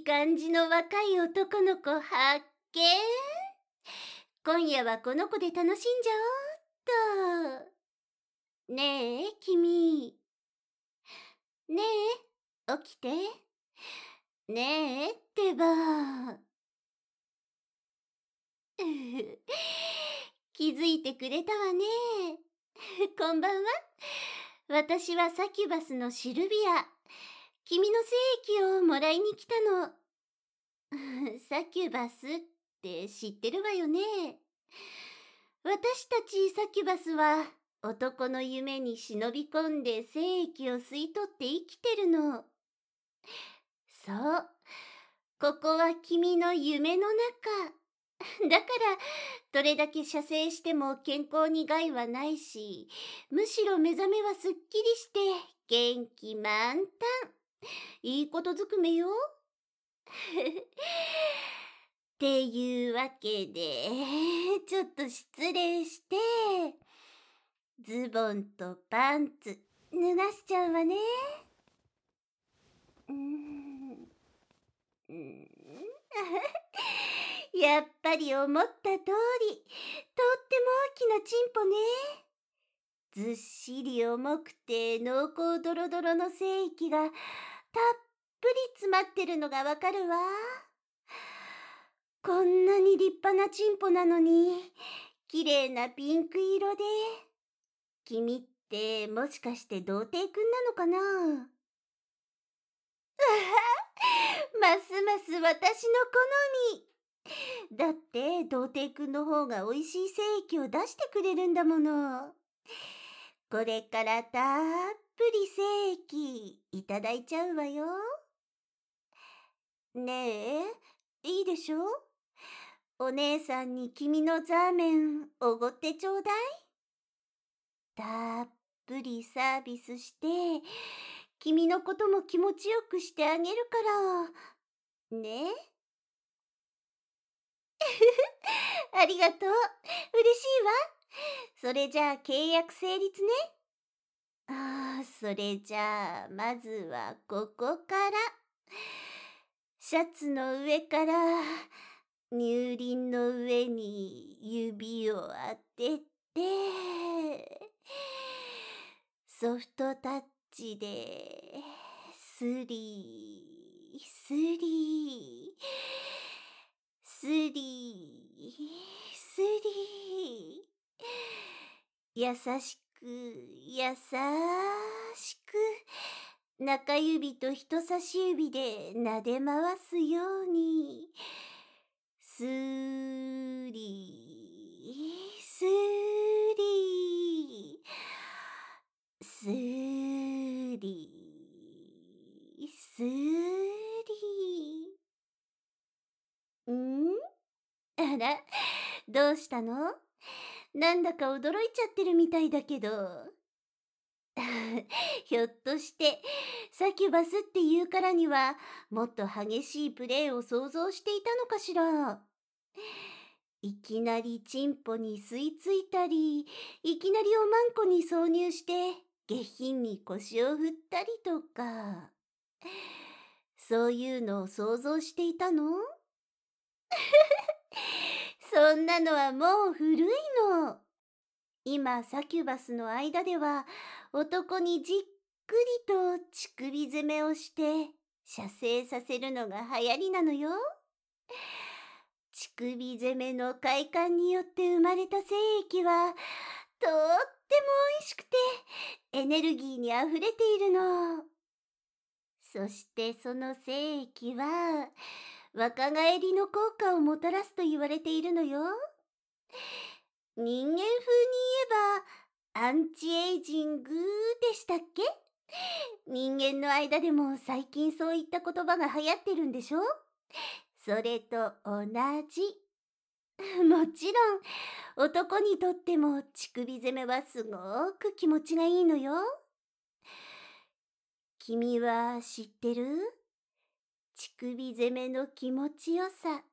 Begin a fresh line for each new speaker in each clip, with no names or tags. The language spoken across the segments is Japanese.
い感じの若い男の子発見。今夜はこの子で楽しんじゃおうっと。ねえ、君。ねえ、起きて。ねえってば。気づいてくれたわね。こんばんは。私はサキュバスのシルビア。君の精液をもらいに来たの。サキュバスって知ってるわよね。私たちサキュバスは男の夢に忍び込んで精液を吸い取って生きてるの。そう。ここは君の夢の中。だから、どれだけ射精しても健康に害はないし、むしろ目覚めはすっきりして元気満タン。いいことずくめよ。っていうわけで、ちょっと失礼して、ズボンとパンツ脱がしちゃうわね。うーん。うーんやっぱり思った通り、とっても大きなチンポね。ずっしり重くて濃厚ドロドロの精液がたっぷり詰まってるのがわかるわ。こんなに立派なチンポなのに、綺麗なピンク色で。君ってもしかして童貞くんなのかな？ますます私の好み。だって童貞くんの方が美味しい精液を出してくれるんだもの。これからたっぷり精液いただいちゃうわよ。ねえ、いいでしょ？お姉さんに君のザーメンおごってちょうだい。たっぷりサービスして、君のことも気持ちよくしてあげるから。ね？ありがとう。嬉しいわ。それじゃあ契約成立ね。それじゃあまずはここから。シャツの上から乳輪の上に指を当てて、ソフトタッチでスリー、スリー、スリー、スリー。優しく、優しく、中指と人差し指で撫で回すように、スリー、スリー、スリー、スリー。あら、どうしたの？なんだか驚いちゃってるみたいだけど。ひょっとして、サキュバスっていうからには、もっと激しいプレーを想像していたのかしら。いきなりチンポに吸い付いたり、いきなりおまんこに挿入して、下品に腰を振ったりとか。そういうのを想像していたの？そんなのはもう古いの。今、サキュバスの間では、男にじっくりと乳首攻めをして、射精させるのが流行りなのよ。乳首攻めの快感によって生まれた精液は、とっても美味しくて、エネルギーにあふれているの。そしてその精液は、若返りの効果をもたらすと言われているのよ。人間風に言えば、アンチエイジングでしたっけ？人間の間でも最近そういった言葉が流行ってるんでしょ？それと同じ。もちろん、男にとっても乳首攻めはすごく気持ちがいいのよ。君は知ってる？乳首攻めの気持ちよさ。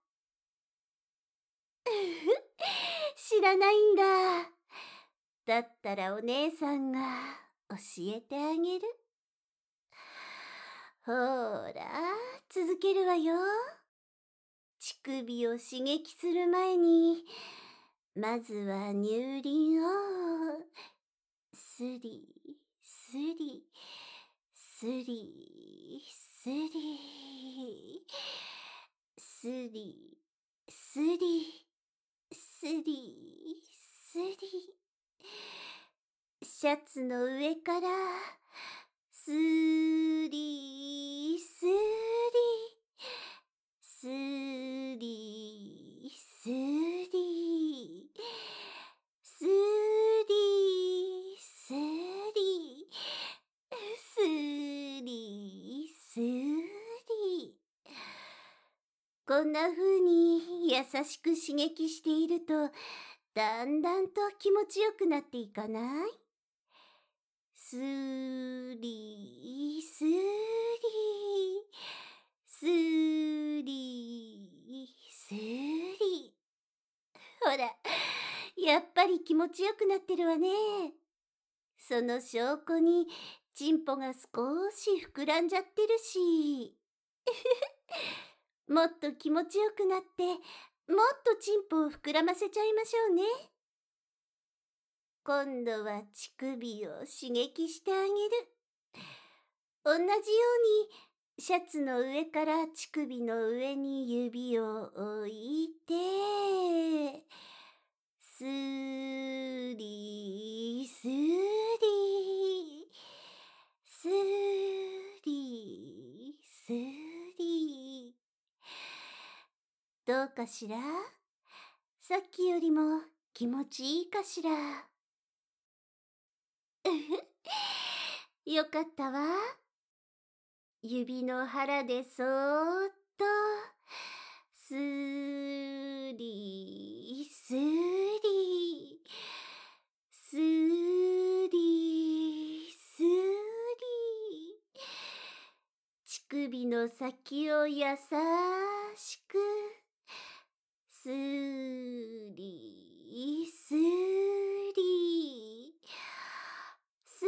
知らないんだ。だったらお姉さんが教えてあげる。 ほーら、続けるわよ。乳首を刺激する前に、まずは乳輪を、スリ、スリ、スリ、スリ、スリ、スリ、スリ、スリ。シャツの上から、スリ、スリ、スリ、スリ、スリ、スリ、スリ、スリ。こんな風に優しく刺激していると、だんだんと気持ちよくなっていかない？スリ、スリ、スリ、スリ。ほら、やっぱり気持ちよくなってるわね。その証拠に、チンポが少し膨らんじゃってるし。もっと気持ちよくなって、もっとチンポを膨らませちゃいましょうね。今度は乳首を刺激してあげる。同じように、シャツの上から乳首の上に指を置いて、スリスリ、スリスリ。どうかしら？さっきよりも気持ちいいかしら？よかったわ。指の腹でそーっと、スリスリ、スリスリ。乳首の先を優しく、スリスリ、ス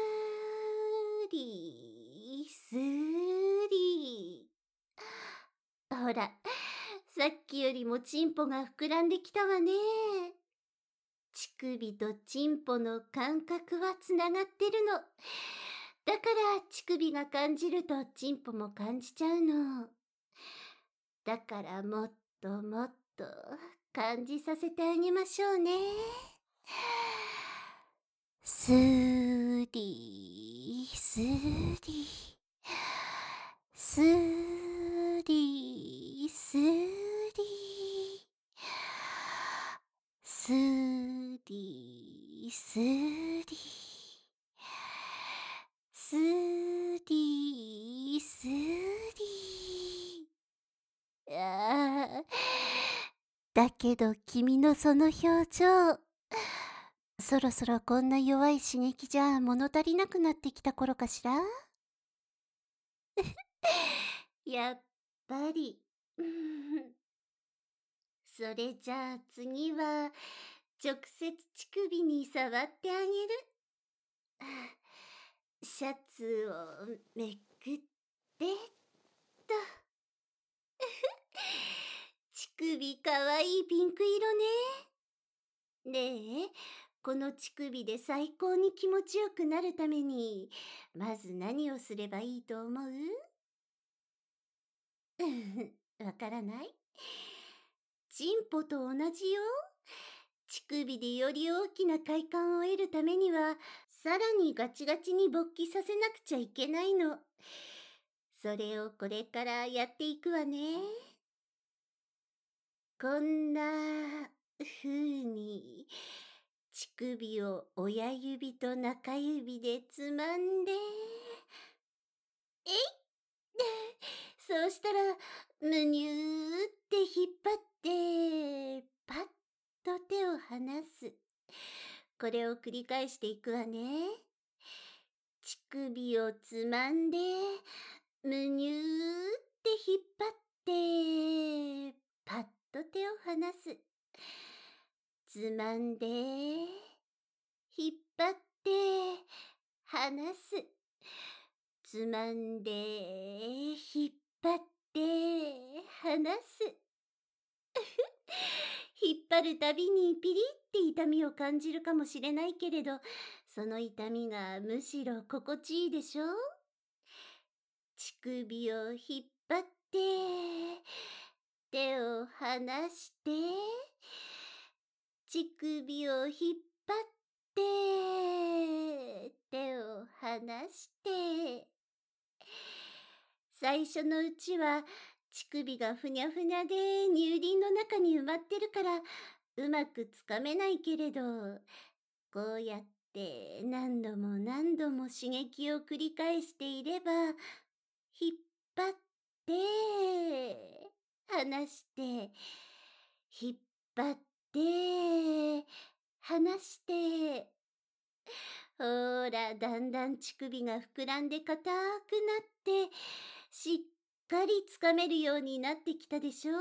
リスリ。ほら、さっきよりもチンポが膨らんできたわね。乳首とチンポの感覚はつながってるの。だから乳首が感じるとチンポも感じちゃうの。だからもっともっと感じさせてあげましょうね。スリスリ、スリスリ、スリスリ、スリスリ。だけど君のその表情、そろそろこんな弱い刺激じゃ物足りなくなってきた頃かしら？やっぱり。それじゃあ次は直接乳首に触ってあげる。シャツをめくってっと。乳首かわいいピンク色ね。ねえ、この乳首で最高に気持ちよくなるために、まず何をすればいいと思う？わからない？チンポと同じよ。乳首でより大きな快感を得るためには、さらにガチガチに勃起させなくちゃいけないの。それをこれからやっていくわね。こんな風に、乳首を親指と中指でつまんで、えいそうしたら、むにゅーって引っ張って、パッと手を離す。これを繰り返していくわね。乳首をつまんで、むにゅーって引っ張って、パッと手を離す。つまんで、引っ張って、離す。つつまんで、引っ張って、離す。引っ張るたびにピリって痛みを感じるかもしれないけれど、その痛みがむしろ心地いいでしょ？乳首を引っ張って、手を離して、乳首を引っ張って、手を離して。最初のうちは乳首がふにゃふにゃで乳輪の中に埋まってるからうまくつかめないけれど、こうやって何度も何度も刺激を繰り返していれば、引っ張って、離して、引っ張って、離して、ほーら、だんだん乳首が膨らんで硬くなって、しっかりつかめるようになってきたでしょ？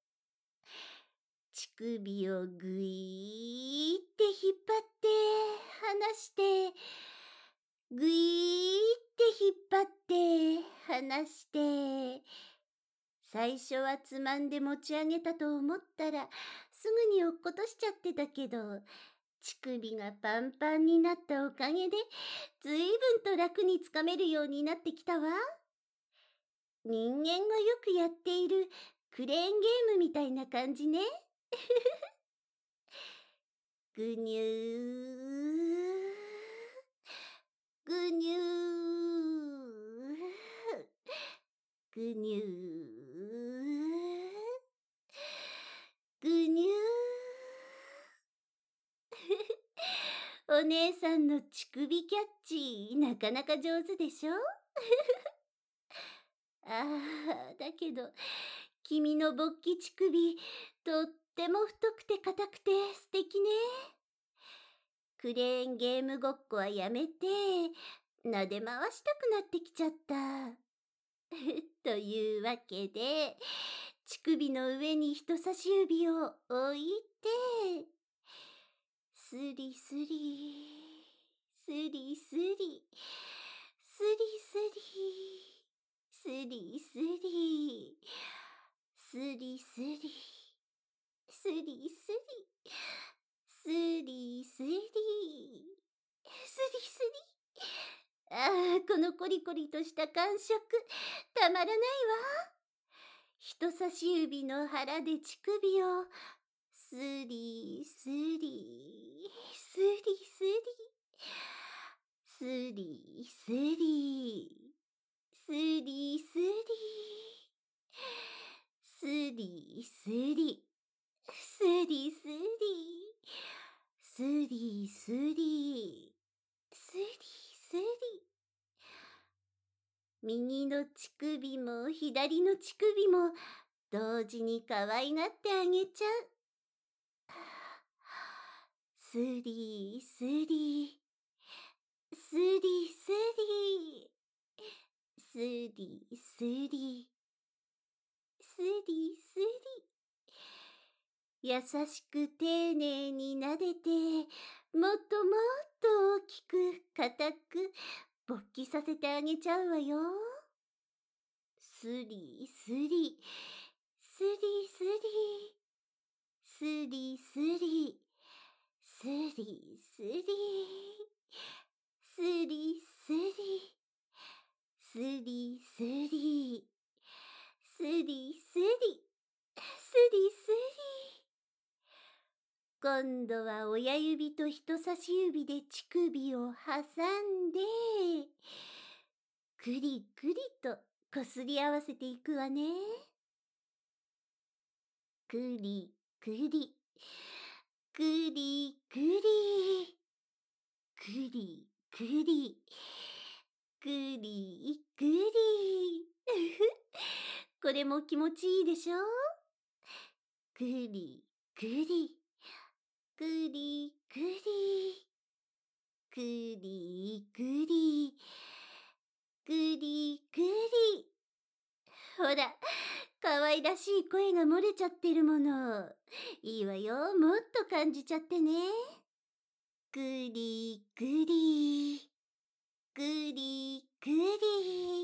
乳首をぐいーって引っ張って離して、ぐいーって引っ張って離して、最初はつまんで持ち上げたと思ったらすぐに落っことしちゃってたけど、乳首がパンパンになったおかげでずいぶんと楽につかめるようになってきたわ。人間がよくやっているクレーンゲームみたいな感じね。ぐにゅー、ぐにゅー、ぐにゅー、ぐにゅー。お姉さんの乳首キャッチ、なかなか上手でしょ？だけど、君の勃起乳首、とっても太くて硬くて素敵ね。クレーンゲームごっこはやめて、撫で回したくなってきちゃった。というわけで、乳首の上に人差し指を置いて、スリスリ、スリスリ、スリスリ、スリスリ、スリスリ、スリスリ、スリスリ、スリスリ。このコリコリとした感触、たまらないわ。人差し指の腹で乳首をスリスリ、スリスリ、スリスリ、スリスリ、スリスリ、スリスリ、スリスリ、スリスリ。右の乳首も左の乳首も同時に可愛がってあげちゃう。スリスリ、スリスリ、スリスリ、スリスリ。優しく丁寧に撫でて、もっともっと大きく硬く勃起させてあげちゃうわよ。スリスリ、スリスリ、スリスリ、スリスリ、スリスリ、スリスリ、スリスリ、スリスリ。今度は親指と人差し指で乳首を挟んで、くりくりとこすり合わせていくわね。くりくり、くりくり、くりくり、くりくり。これも気持ちいいでしょ？くりくり、くりくり、くりくり、くりくり。ほら、可愛らしい声が漏れちゃってるもの。いいわよ、もっと感じちゃってね。くりくり、くりくり。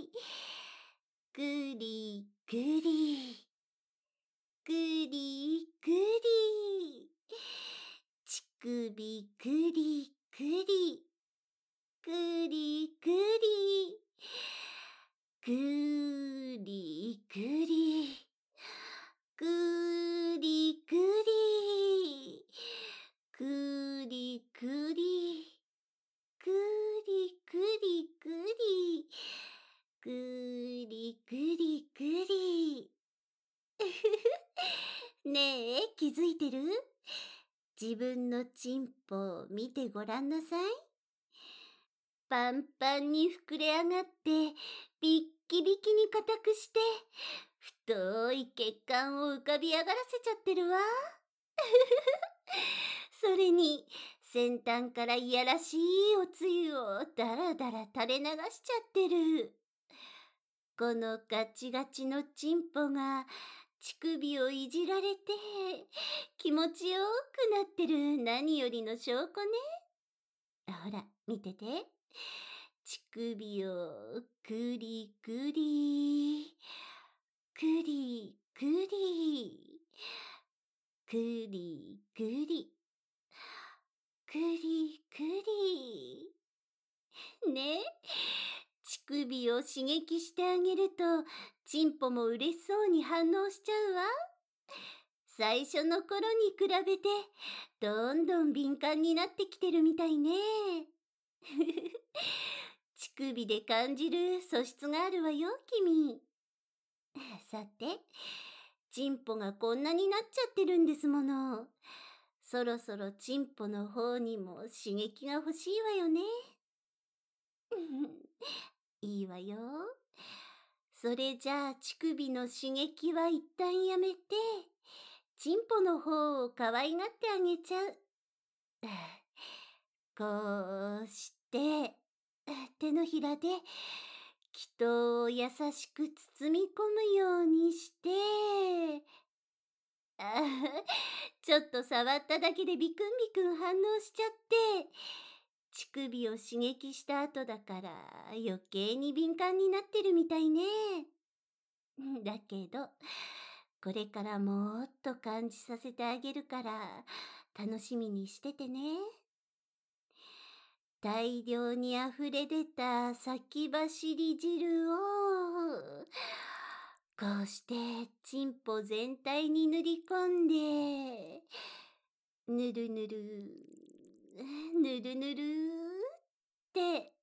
くり、くりくり。ちくびくりくり、くりくり。くりくり、くりくり。くりくり、くりくりくり。くりくりくり。ねえ、気づいてる？自分のチンポを見てごらんなさい。パンパンに膨れ上がって、ビッキビキに硬くして、太い血管を浮かび上がらせちゃってるわ。それに、先端からいやらしいおつゆをだらだら垂れ流しちゃってる。このガチガチのチンポが乳首をいじられて気持ちよくなってる何よりの証拠ね。ほら、見てて。乳首をくりくり、くりくり、くりくり、くりくり。ね、乳首を刺激してあげると、チンポも嬉しそうに反応しちゃうわ。最初の頃に比べて、どんどん敏感になってきてるみたいね。乳首で感じる素質があるわよ、君。さて、チンポがこんなになっちゃってるんですもの。そろそろチンポの方にも刺激が欲しいわよね。いいわよ。それじゃあ乳首の刺激は一旦やめて、チンポの方を可愛がってあげちゃう。こうして、手のひらで気筒を優しく包み込むようにして、ちょっと触っただけでビクンビクン反応しちゃって、乳首を刺激した後だから余計に敏感になってるみたいね。だけど、これからもっと感じさせてあげるから楽しみにしててね。大量にあふれ出た先走り汁をこうしてチンポ全体に塗り込んで、ぬるぬるぬるぬるって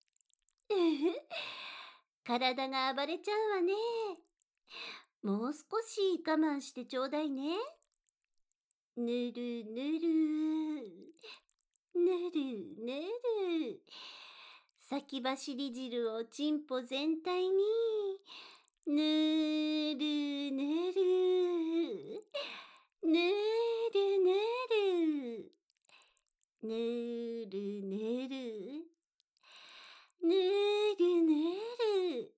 体が暴れちゃうわね。もう少し我慢してちょうだいね。ぬるぬるぬるぬる。先走り汁をチンポ全体にぬるぬるぬるぬるぬるぬるぬるぬる。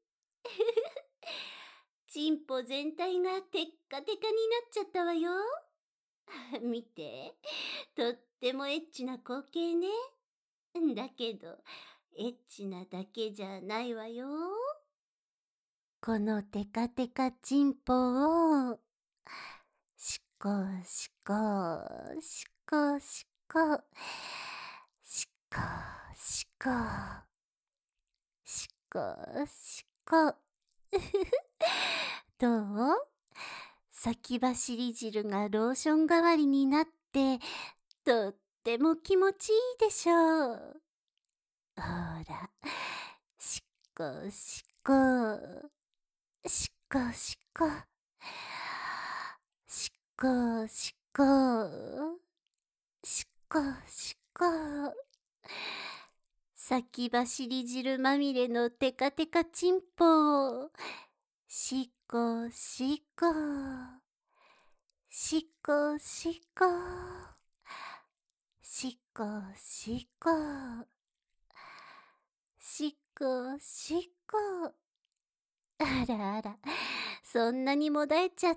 チンポ全体がテッカテカになっちゃったわよ。見て、とってもエッチな光景ね。だけど、エッチなだけじゃないわよ。このテカテカチンポを、しこしこ、しこしこ、しこしこ、しこしこ。どう？先走り汁がローション代わりになって、とっても気持ちいいでしょう。ほら、しこしこ、しこしこ、しこしこ、しこしこ。先走り汁まみれのテカテカチンポを、しこしこ、しこしこ、しこしこ、しこしこ。あらあら、そんなにもだえちゃって。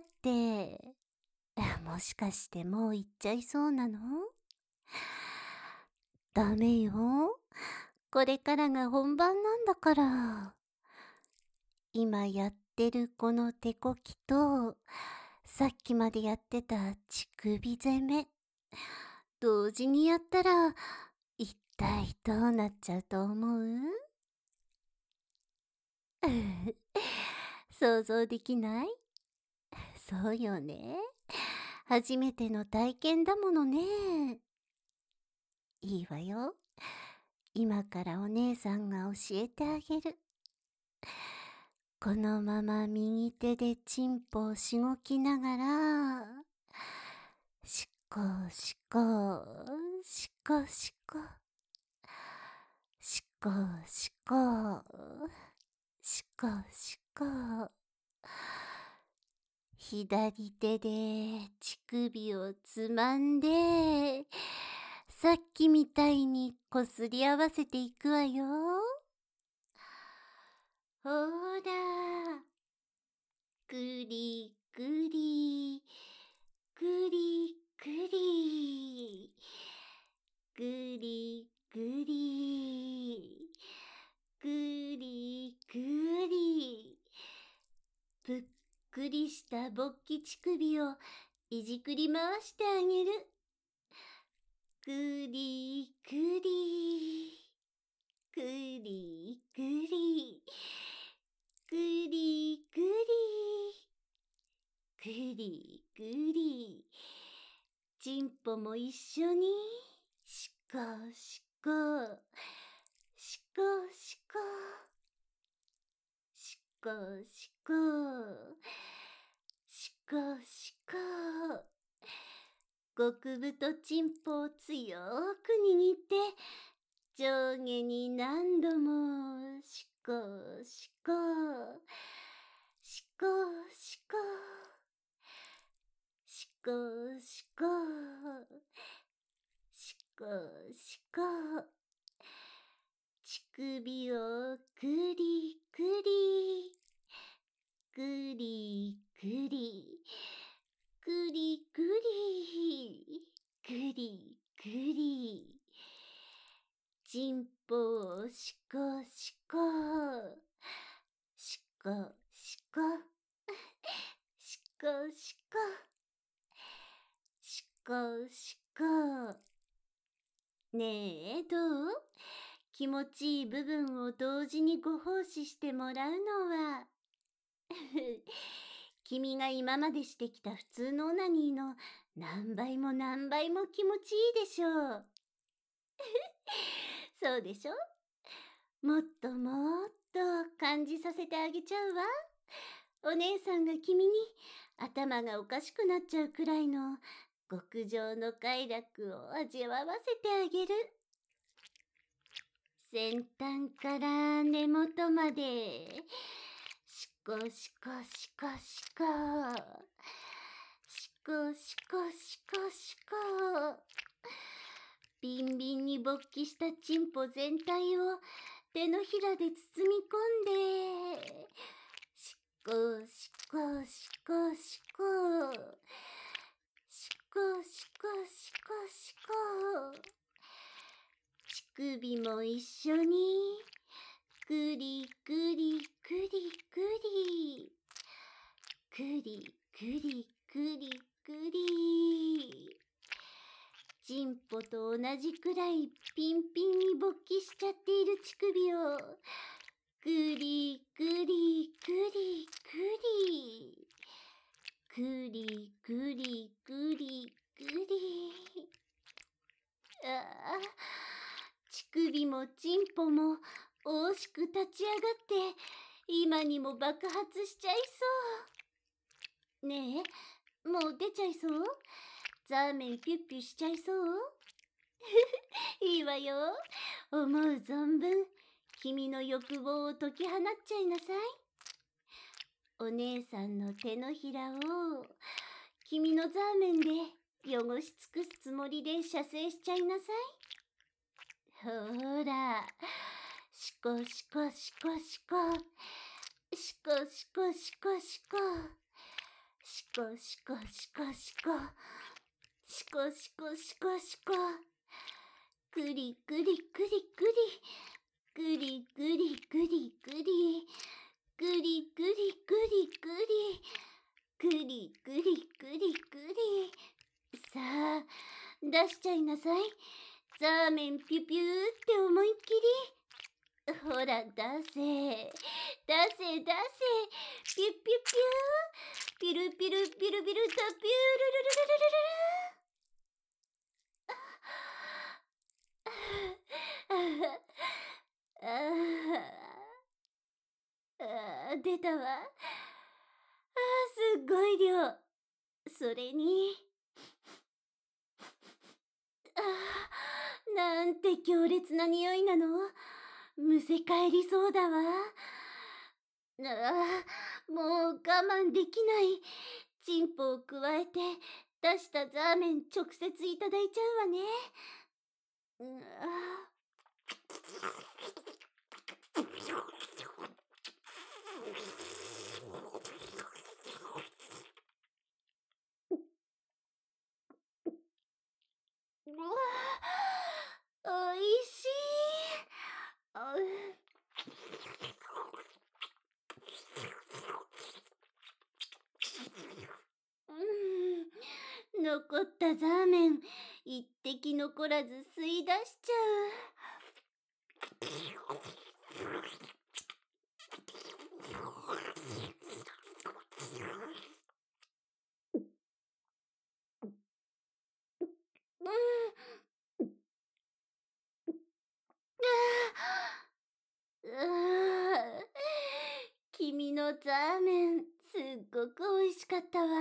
もしかしてもう行っちゃいそうなの？ダメよ。これからが本番なんだから。今やっってるこの手こきと、さっきまでやってた乳首攻め、同時にやったら、一体どうなっちゃうと思う？想像できない？そうよね。初めての体験だものね。いいわよ。今からお姉さんが教えてあげる。このまま右手でチンポをしごきながら、しこしこ、しこしこ、しこしこ、しこしこ。左手で乳首をつまんで、さっきみたいにこすり合わせていくわよ。ほら、くりくり、くりくり、くりくり、くりくり。ぷっくりした勃起乳首をいじくり回してあげる。くりくり、くりくり、くりくり、くりくり。ちんぽも一緒に、しこしこ、しこしこ、しこしこ、しこしこ。極太ちんぽを強く握って、上下に何度もしこしこ、しこしこ、しこしこ、しこしこ。乳首をくりくり、くりくり、くりくり、くりくり。ちんぽをしこしこ、しこしこ、しこしこ、しこしこ。ねえ、どう？気持ちいい部分を同時にご奉仕してもらうのは君が今までしてきた普通のオナニーの何倍も何倍も気持ちいいでしょう。そうでしょ？もっともっと感じさせてあげちゃうわ。お姉さんが君に頭がおかしくなっちゃうくらいの極上の快楽を味わわせてあげる。先端から根元まで、しこしこしこしこ、しこしこしこしこ。ビンビンに勃起したチンポ全体を手のひらで包み込んで、しこしこしこしこ、しこしこしこしこ。乳首も一緒に、くりくりくりくり、くりくりくりくり。チンポと同じくらいピンピンに勃起しちゃっている乳首を、くりくりくりくり、くりくりくりくり。ああ、乳首もチンポも惜しく立ち上がって今にも爆発しちゃいそう。ねえ、もう出ちゃいそう？ザーメンピュッピュしちゃいそう？いいわよ。思う存分君の欲望を解き放っちゃいなさい。お姉さんの手のひらを君のザーメンで汚し尽くすつもりで射精しちゃいなさい。ほら、しこしこしこしこ、しこしこしこしこ、しこしこしこしこ、しこしこしこしこ。くりくりくりくり、くりくりくりくり、くりくりく出しちゃいなさい。ザーメンピュピューって思いっきり。ほら、出せ。出せ、出せ。ピュピュピュー。ピルピルピルピルタピュールルルルルルルル。あ出たわ。すっごい量。それに、なんて強烈な匂いなの。むせ返りそうだわ。もう我慢できない。チンポを加えて出したザーメン直接いただいちゃうわね。おいしい。残ったザーメン一滴残らず吸い出しちゃう。君のザーメンすっごく美味しかったわ。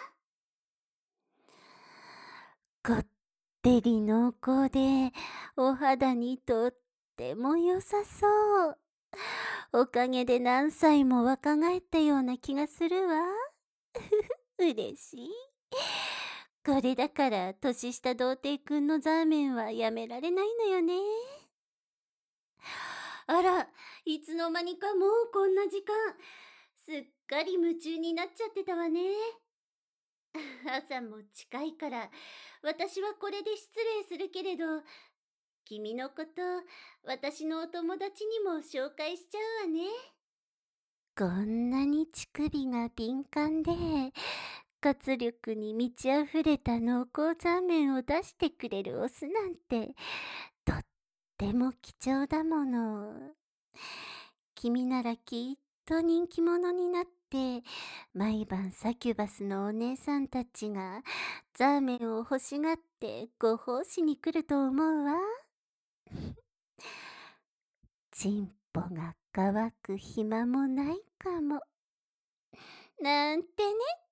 こってり濃厚でお肌にとっても良さそう。おかげで何歳も若返ったような気がするわ。嬉しい。これだから年下童貞くんのザーメンはやめられないのよね。あら、いつの間にかもうこんな時間。すっかり夢中になっちゃってたわね。朝も近いから私はこれで失礼するけれど、君のこと私のお友達にも紹介しちゃうわね。こんなに乳首が敏感で活力に満ち溢れた濃厚ザーメンを出してくれるオスなんてとっても貴重だもの。君ならきっと人気者になって毎晩サキュバスのお姉さんたちがザーメンを欲しがってご奉仕に来ると思うわ。チンポが乾く暇もないかも。なんてね。